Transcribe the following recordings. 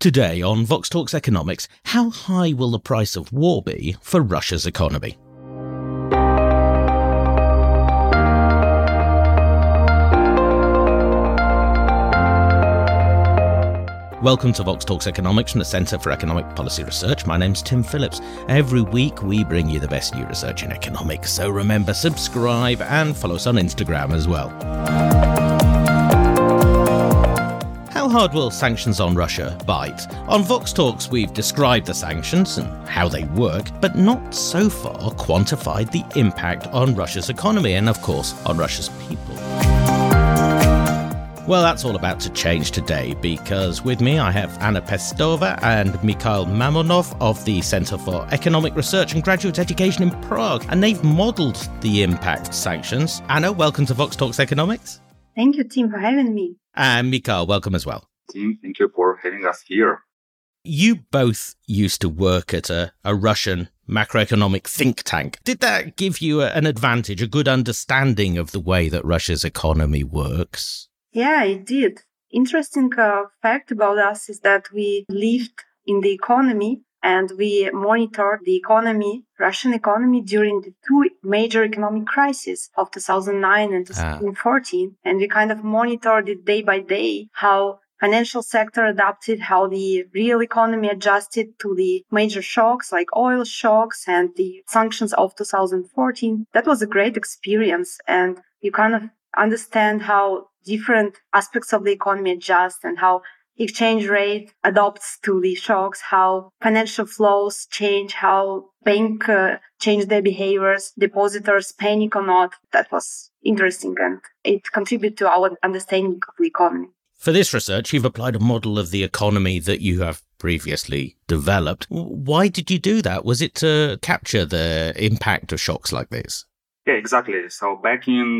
Today on Vox Talks Economics, how high will the price of war be for Russia's economy? Welcome to Vox Talks Economics from the Centre for Economic Policy Research. My name's Tim Phillips. Every week we bring you the best new research in economics, so remember, subscribe and follow us on Instagram as well. How hard will sanctions on Russia bite? On Vox Talks, we've described the sanctions and how they work, but not so far quantified the impact on Russia's economy and, of course, on Russia's people. Well, that's all about to change today, because with me I have Anna Pestova and Mikhail Mamonov of the Centre for Economic Research and Graduate Education in Prague, and they've modelled the impact of sanctions. Anna, welcome to Vox Talks Economics. Thank you, Tim, for having me. And Mikhail, welcome as well. Tim, thank you for having us here. You both used to work at a Russian macroeconomic think tank. Did that give you an advantage, a good understanding of the way that Russia's economy works? Yeah, it did. Interesting fact about us is that we lived in the economy and we monitored the economy, Russian economy, during the two major economic crises of 2009 and 2014. And we kind of monitored it day by day, how financial sector adapted, how the real economy adjusted to the major shocks like oil shocks and the sanctions of 2014. That was a great experience. And you kind of understand how different aspects of the economy adjust and how exchange rate adapts to the shocks, how financial flows change, how banks change their behaviors, depositors panic or not. That was interesting and it contributed to our understanding of the economy. For this research, you've applied a model of the economy that you have previously developed. Why did you do that? Was it to capture the impact of shocks like this? Yeah, exactly. So back in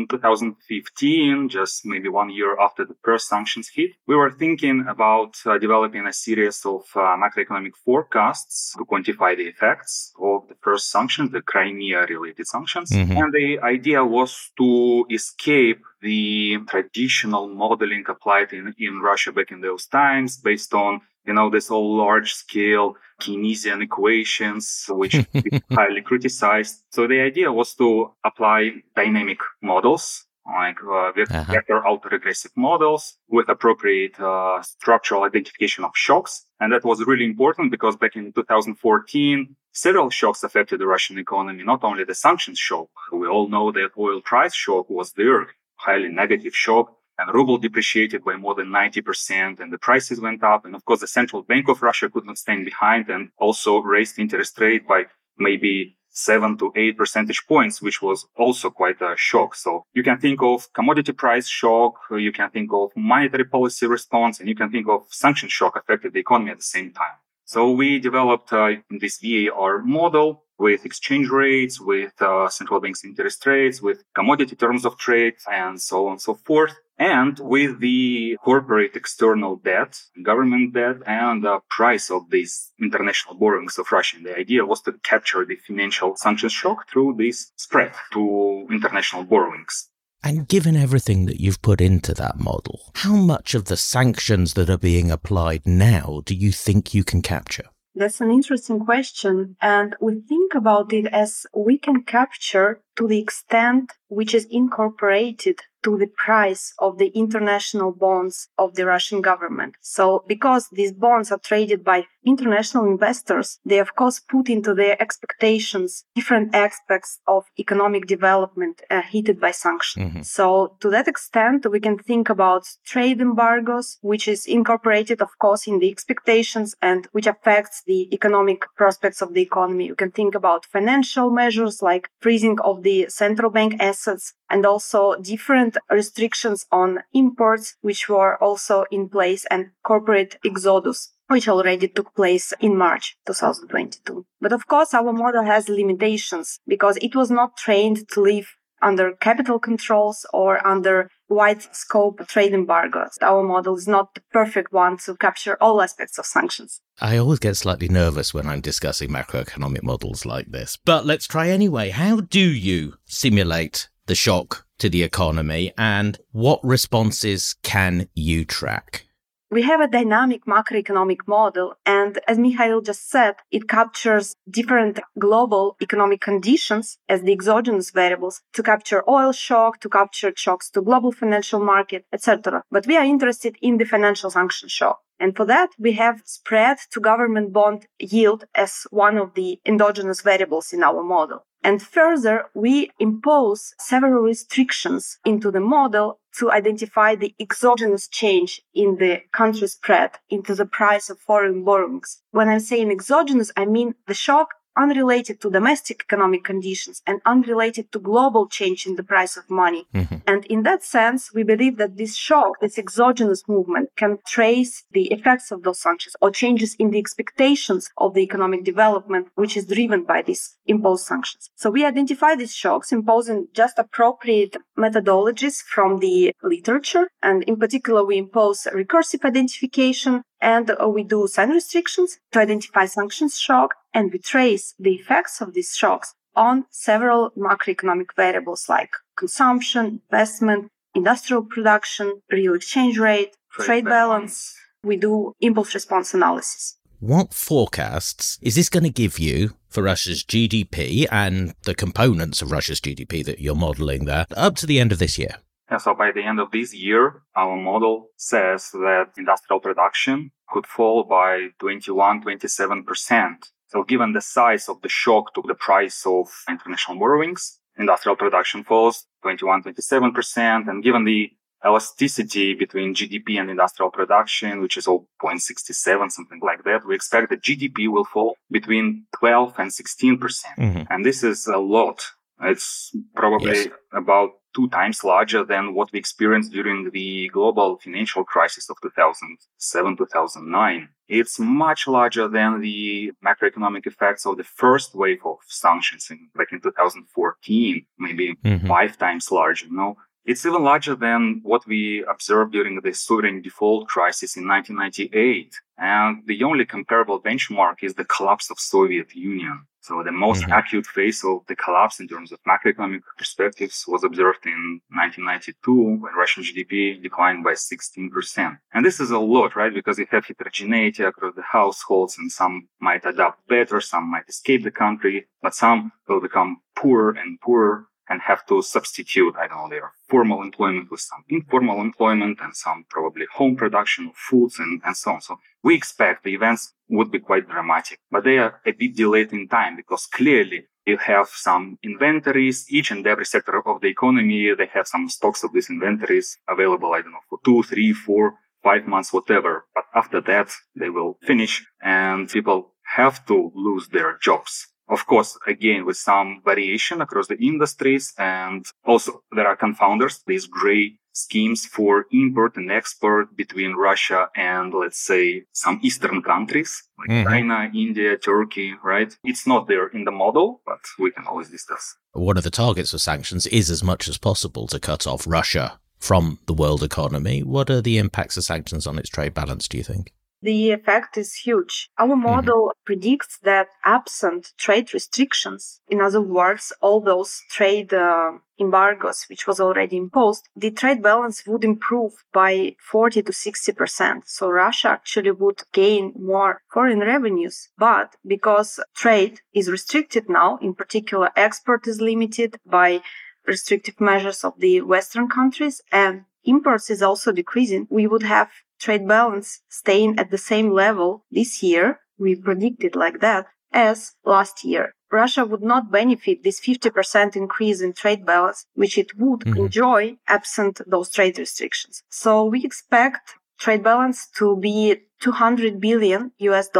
2015, just maybe 1 year after the first sanctions hit, we were thinking about developing a series of macroeconomic forecasts to quantify the effects of the first sanctions, the Crimea-related sanctions. Mm-hmm. And the idea was to escape the traditional modeling applied in Russia back in those times based on this all large-scale Keynesian equations, which is highly criticized. So the idea was to apply dynamic models, like vector autoregressive models with appropriate structural identification of shocks. And that was really important because back in 2014, several shocks affected the Russian economy, not only the sanctions shock. We all know that oil price shock was there, highly negative shock. And ruble depreciated by more than 90% and the prices went up. And of course, the Central Bank of Russia could not stand behind and also raised interest rate by maybe 7 to 8 percentage points, which was also quite a shock. So you can think of commodity price shock, you can think of monetary policy response, and you can think of sanction shock affected the economy at the same time. So we developed this VAR model with exchange rates, with central bank's interest rates, with commodity terms of trade, and so on and so forth. And with the corporate external debt, government debt, and the price of these international borrowings of Russia. And the idea was to capture the financial sanctions shock through this spread to international borrowings. And given everything that you've put into that model, how much of the sanctions that are being applied now do you think you can capture? That's an interesting question. And we think about it as we can capture to the extent which is incorporated to the price of the international bonds of the Russian government. So because these bonds are traded by international investors, they of course put into their expectations different aspects of economic development hit by sanctions. Mm-hmm. So to that extent, we can think about trade embargoes, which is incorporated, of course, in the expectations and which affects the economic prospects of the economy. You can think about financial measures like freezing of the central bank assets and also different restrictions on imports, which were also in place, and corporate exodus, which already took place in March 2022. But of course, our model has limitations because it was not trained to live under capital controls or under wide scope trade embargoes. Our model is not the perfect one to capture all aspects of sanctions. I always get slightly nervous when I'm discussing macroeconomic models like this. But let's try anyway. How do you simulate the shock to the economy and what responses can you track? We have a dynamic macroeconomic model, and as Mikhail just said, it captures different global economic conditions as the exogenous variables to capture oil shock, to capture shocks to global financial market, etc. But we are interested in the financial sanction shock. And for that, we have spread to government bond yield as one of the endogenous variables in our model. And further, we impose several restrictions into the model to identify the exogenous change in the country spread into the price of foreign borrowings. When I'm saying exogenous, I mean the shock unrelated to domestic economic conditions and unrelated to global change in the price of money. Mm-hmm. And in that sense, we believe that this shock, this exogenous movement, can trace the effects of those sanctions or changes in the expectations of the economic development, which is driven by these imposed sanctions. So we identify these shocks, imposing just appropriate methodologies from the literature. And in particular, we impose recursive identification, and we do sign restrictions to identify sanctions shock, and we trace the effects of these shocks on several macroeconomic variables like consumption, investment, industrial production, real exchange rate, trade balance. We do impulse response analysis. What forecasts is this going to give you for Russia's GDP and the components of Russia's GDP that you're modelling there up to the end of this year? Yeah, so by the end of this year, our model says that industrial production could fall by 21-27%. So given the size of the shock to the price of international borrowings, industrial production falls 21-27%. And given the elasticity between GDP and industrial production, which is 0.67, something like that, we expect that GDP will fall between 12 and 16%. Mm-hmm. And this is a lot. It's probably about 2 times larger than what we experienced during the global financial crisis of 2007-2009. It's much larger than the macroeconomic effects of the first wave of sanctions back in 2014, maybe 5 times larger. No, it's even larger than what we observed during the sovereign default crisis in 1998. And the only comparable benchmark is the collapse of Soviet Union. So the most acute phase of the collapse in terms of macroeconomic perspectives was observed in 1992 when Russian GDP declined by 16%. And this is a lot, right? Because you have heterogeneity across the households, and some might adapt better, some might escape the country, but some will become poorer and poorer and have to substitute, their formal employment with some informal employment and some probably home production of foods and so on. So we expect the events would be quite dramatic, but they are a bit delayed in time because clearly you have some inventories. Each and every sector of the economy, they have some stocks of these inventories available, for 2, 3, 4, 5 months, whatever. But after that, they will finish and people have to lose their jobs. Of course, again, with some variation across the industries, and also there are confounders, these gray schemes for import and export between Russia and, let's say, some Eastern countries like China, India, Turkey, right? It's not there in the model, but we can always discuss. One of the targets of sanctions is as much as possible to cut off Russia from the world economy. What are the impacts of sanctions on its trade balance, do you think? The effect is huge. Our model predicts that absent trade restrictions, in other words, all those trade embargoes which was already imposed, the trade balance would improve by 40 to 60%. So Russia actually would gain more foreign revenues. But because trade is restricted now, in particular export is limited by restrictive measures of the Western countries, and imports is also decreasing, we would have trade balance staying at the same level this year, we predicted like that, as last year. Russia would not benefit this 50% increase in trade balance, which it would enjoy absent those trade restrictions. So we expect trade balance to be $200 billion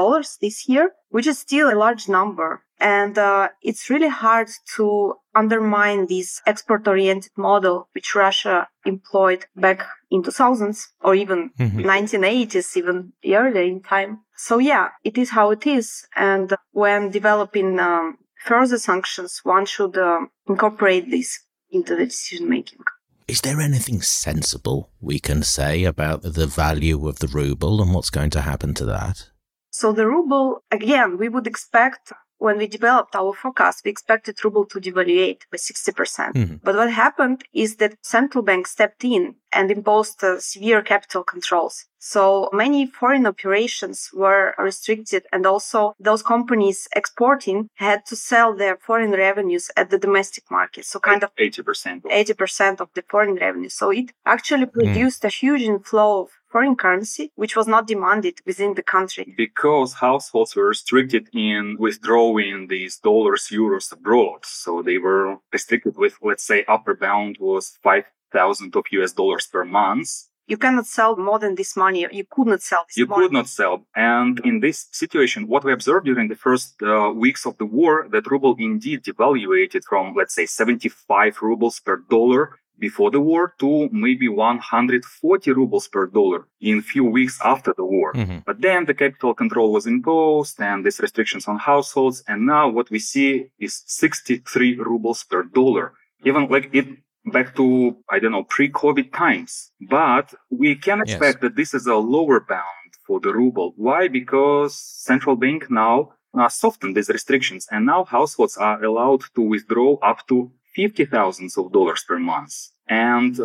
this year, which is still a large number. And it's really hard to undermine this export-oriented model, which Russia employed back in 2000s or even 1980s, even earlier in time. So yeah, it is how it is. And when developing further sanctions, one should incorporate this into the decision-making. Is there anything sensible we can say about the value of the ruble and what's going to happen to that? So the ruble, again, we would expect when we developed our forecast, we expected ruble to devaluate by 60%. Mm-hmm. But what happened is that central bank stepped in and imposed severe capital controls. So many foreign operations were restricted, and also those companies exporting had to sell their foreign revenues at the domestic market. So kind of 80% of the foreign revenue. So it actually produced a huge inflow of foreign currency, which was not demanded within the country. Because households were restricted in withdrawing these dollars, euros abroad. So they were restricted with, let's say, upper bound was 5,000 of US dollars per month. You cannot sell more than this money. You could not sell this money. You could not sell. And in this situation, what we observed during the first weeks of the war, that ruble indeed devaluated from, let's say, 75 rubles per dollar before the war to maybe 140 rubles per dollar in few weeks after the war. Mm-hmm. But then the capital control was imposed and these restrictions on households. And now what we see is 63 rubles per dollar. Even like it back to, pre-COVID times. But we can expect that this is a lower bound for the ruble. Why? Because central bank now softened these restrictions, and now households are allowed to withdraw up to $50,000 per month. And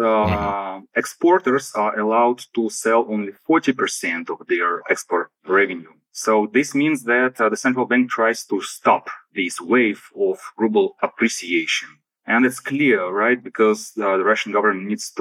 exporters are allowed to sell only 40% of their export revenue. So this means that the central bank tries to stop this wave of ruble appreciation. And it's clear, right? Because the Russian government needs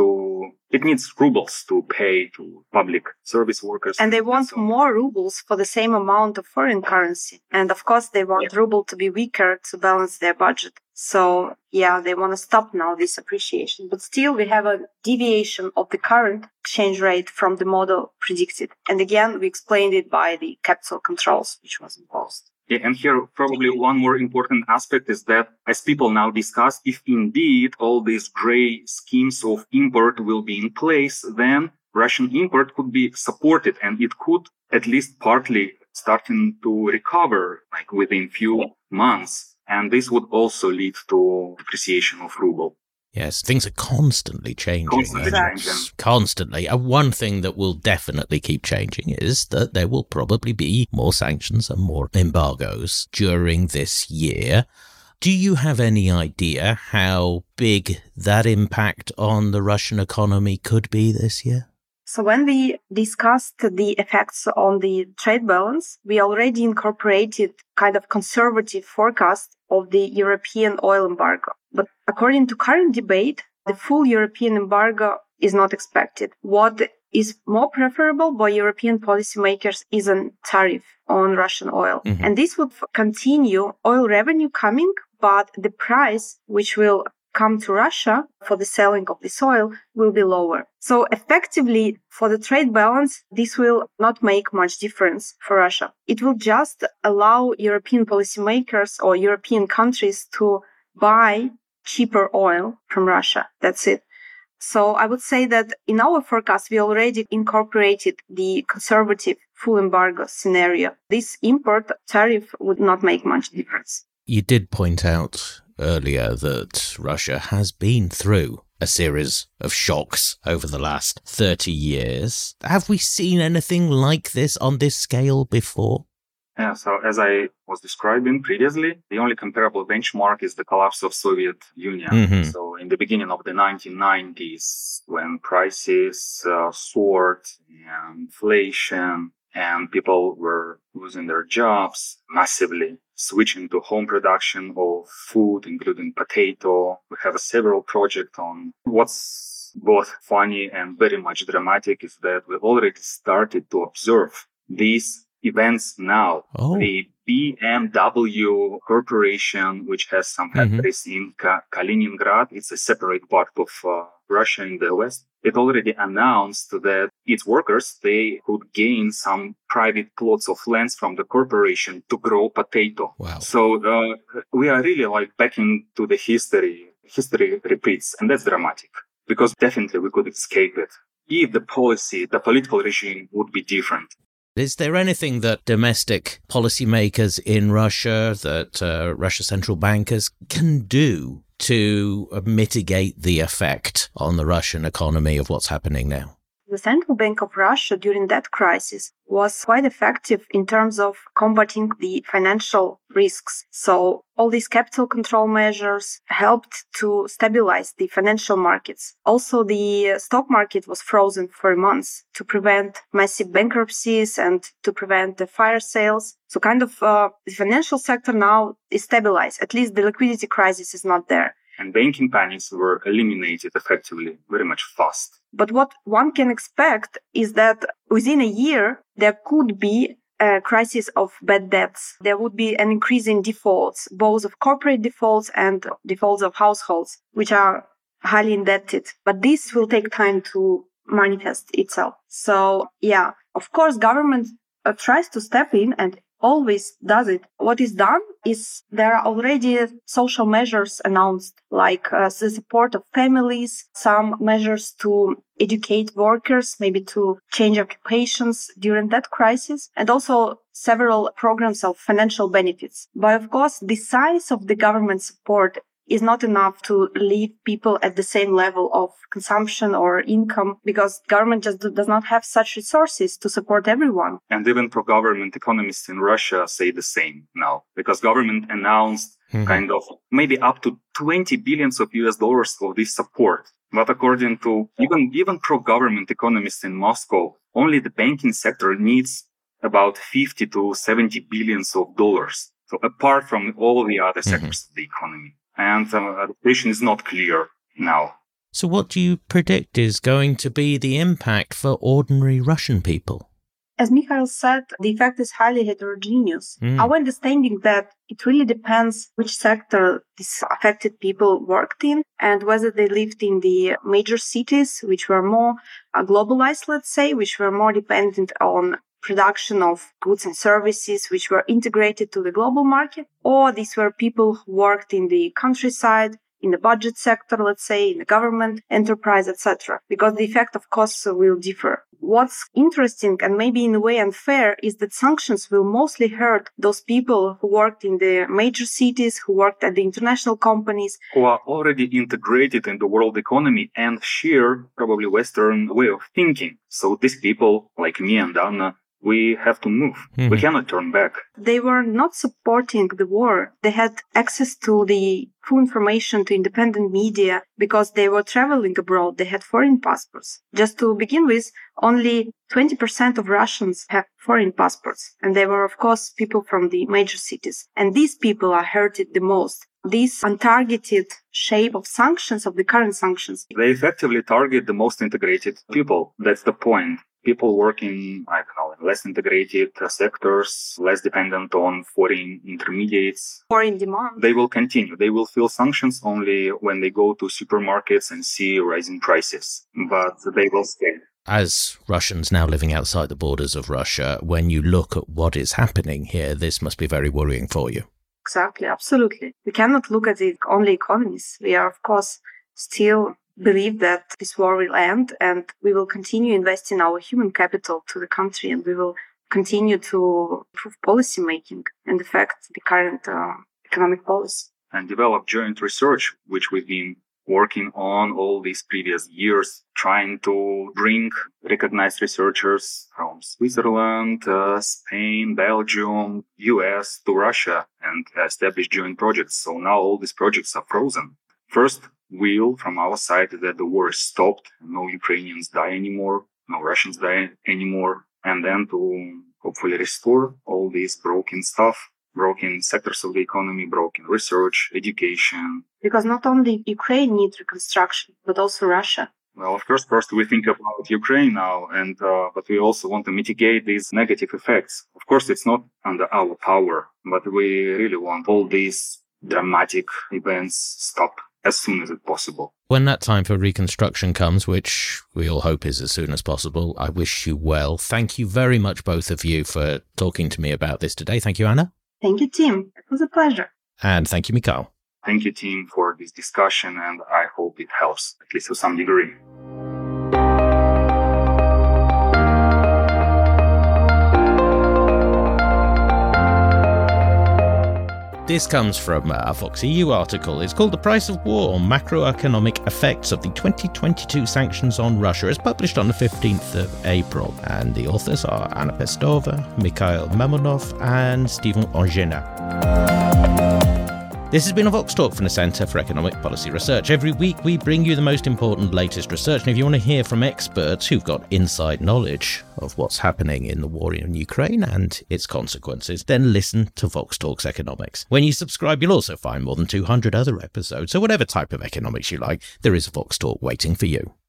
rubles to pay to public service workers. And they want more rubles for the same amount of foreign currency. And of course, they want ruble to be weaker to balance their budget. So they want to stop now this appreciation. But still, we have a deviation of the current exchange rate from the model predicted. And again, we explained it by the capital controls, which was imposed. Yeah, and here probably one more important aspect is that as people now discuss, if indeed all these gray schemes of import will be in place, then Russian import could be supported and it could at least partly starting to recover like within few months. And this would also lead to depreciation of ruble. Yes, things are constantly changing. Constantly. One thing that will definitely keep changing is that there will probably be more sanctions and more embargoes during this year. Do you have any idea how big that impact on the Russian economy could be this year? So when we discussed the effects on the trade balance, we already incorporated kind of conservative forecast of the European oil embargo. But according to current debate, the full European embargo is not expected. What is more preferable by European policymakers is a tariff on Russian oil. Mm-hmm. And this would continue oil revenue coming, but the price which will come to Russia for the selling of this oil will be lower. So effectively, for the trade balance, this will not make much difference for Russia. It will just allow European policymakers or European countries to buy cheaper oil from Russia. That's it. So I would say that in our forecast, we already incorporated the conservative full embargo scenario. This import tariff would not make much difference. You did point out earlier that Russia has been through a series of shocks over the last 30 years. Have we seen anything like this on this scale before? Yeah, so as I was describing previously, the only comparable benchmark is the collapse of Soviet Union. Mm-hmm. So in the beginning of the 1990s, when prices soared, and inflation, and people were losing their jobs massively, switching to home production of food, including potato. We have several projects on what's both funny and very much dramatic is that we already started to observe these events now. Oh. The BMW Corporation, which has some factories in Kaliningrad, it's a separate part of Russia in the west. It already announced that its workers, they could gain some private plots of lands from the corporation to grow potato. Wow. So we are really like back into the history. History repeats, and that's dramatic because definitely we could escape it if the political regime would be different. Is there anything that domestic policymakers in Russia, that Russia central bankers can do to mitigate the effect on the Russian economy of what's happening now? the Central Bank of Russia during that crisis was quite effective in terms of combating the financial risks. So all these capital control measures helped to stabilize the financial markets. Also, the stock market was frozen for months to prevent massive bankruptcies and to prevent the fire sales. So the financial sector now is stabilized. At least the liquidity crisis is not there. And banking panics were eliminated effectively very much fast. But what one can expect is that within a year, there could be a crisis of bad debts. There would be an increase in defaults, both of corporate defaults and defaults of households, which are highly indebted. But this will take time to manifest itself. So, yeah, of course, government tries to step in and always does it. What is done is there are already social measures announced, like the support of families, some measures to educate workers, maybe to change occupations during that crisis, and also several programs of financial benefits. But of course, the size of the government support is not enough to leave people at the same level of consumption or income, because government just does not have such resources to support everyone. And even pro-government economists in Russia say the same now, because government announced maybe up to 20 billions of US dollars of this support. But according to even pro-government economists in Moscow, only the banking sector needs about 50 to 70 billions of dollars. So apart from all the other sectors of the economy. And the situation is not clear now. So what do you predict is going to be the impact for ordinary Russian people? As Mikhail said, the effect is highly heterogeneous. Our understanding that it really depends which sector these affected people worked in and whether they lived in the major cities, which were more globalized, let's say, which were more dependent on production of goods and services which were integrated to the global market, or these were people who worked in the countryside, in the budget sector, let's say, in the government enterprise, etc. Because the effect, of course, will differ. What's interesting and maybe in a way unfair is that sanctions will mostly hurt those people who worked in the major cities, who worked at the international companies, who are already integrated in the world economy and share probably Western way of thinking. So these people, like me and Anna, we have to move. We cannot turn back. They were not supporting the war. They had access to the full information, to independent media, because they were traveling abroad. They had foreign passports. Just to begin with, only 20% of Russians have foreign passports. And they were, of course, people from the major cities. And these people are hurted the most. This untargeted shape of sanctions, of the current sanctions, they effectively target the most integrated people. That's the point. People working, in less integrated sectors, less dependent on foreign intermediates. Foreign demand. They will continue. They will feel sanctions only when they go to supermarkets and see rising prices. But they will stay. As Russians now living outside the borders of Russia, when you look at what is happening here, this must be very worrying for you. Exactly, absolutely. We cannot look at it only economies. We are, of course, still believe that this war will end and we will continue investing our human capital to the country, and we will continue to improve policy making and affect the current economic policy. And develop joint research, which we've been working on all these previous years, trying to bring recognized researchers from Switzerland, Spain, Belgium, US to Russia and establish joint projects. So now all these projects are frozen. First, will from our side that the war is stopped, no Ukrainians die anymore, no Russians die anymore, and then to hopefully restore all this broken stuff, broken sectors of the economy, broken research, education. Because not only Ukraine needs reconstruction, but also Russia. Well, of course, first we think about Ukraine now, but we also want to mitigate these negative effects. Of course, it's not under our power, but we really want all these dramatic events stop as soon as it's possible. When that time for reconstruction comes, which we all hope is as soon as possible, I wish you well. Thank you very much, both of you, for talking to me about this today. Thank you, Anna. Thank you, Tim. It was a pleasure. And thank you, Mikhail. Thank you, Tim, for this discussion, and I hope it helps, at least to some degree. This comes from a Vox EU article. It's called The Price of War, Macroeconomic Effects of the 2022 Sanctions on Russia. It's published on the 15th of April. And the authors are Anna Pestova, Mikhail Mamonov, and Stephen Ongena. This has been a Vox Talk from the Centre for Economic Policy Research. Every week we bring you the most important latest research, and if you want to hear from experts who've got inside knowledge of what's happening in the war in Ukraine and its consequences, then listen to Vox Talks Economics. When you subscribe, you'll also find more than 200 other episodes, so whatever type of economics you like, there is a Vox Talk waiting for you.